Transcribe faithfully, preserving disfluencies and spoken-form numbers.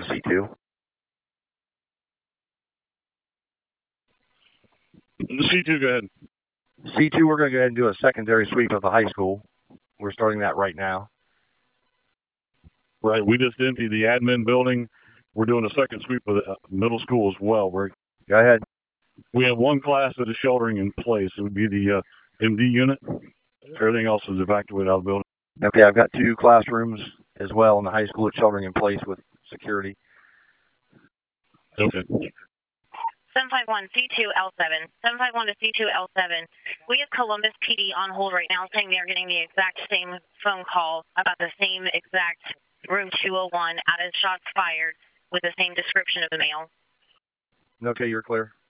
C two. C two, go ahead. C two, we're going to go ahead and do a secondary sweep of the high school. We're starting that right now. Right. We just emptied the admin building. We're doing a second sweep of the middle school as well. We're, go ahead. We have one class that is sheltering in place. It would be the uh, M D unit. Everything else is evacuated out of the building. Okay, I've got two classrooms as well in the high school sheltering in place with security. Okay. seven five one C two L seven. seven five one to C two L seven. We have Columbus P D on hold right now saying they're getting the exact same phone call about the same exact room two oh one out of shots fired with the same description of the male. Okay, you're clear.